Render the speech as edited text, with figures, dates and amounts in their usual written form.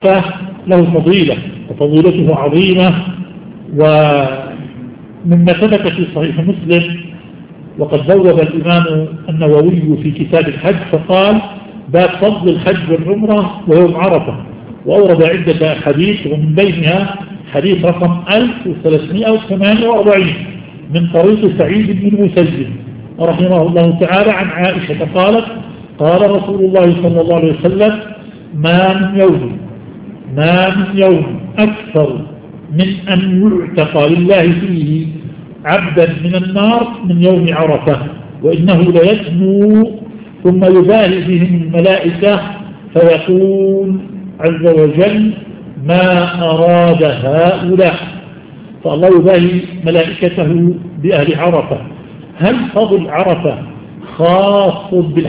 له فضيلة وفضيلته عظيمة، ومما ثبت في صحيح مسلم وقد بوب الإمام النووي في كتاب الحج فقال: باب فضل الحج والعمرة ويوم عرفة، وأورد عدة حديث ومن بينها حديث رقم 1348 من طريق سعيد بن المسيب رحمه الله تعالى عن عائشة قالت: قال رسول الله صلى الله عليه وسلم: ما من يوم أكثر من أن يعتق لله فيه عبدا من النار من يوم عرفة، وإنه ليدنو ثم يباهي بهم الملائكة فيقول عز وجل: ما أراد هؤلاء، فالله يباهي ملائكته بأهل عرفة. هل فضل عرفة خاص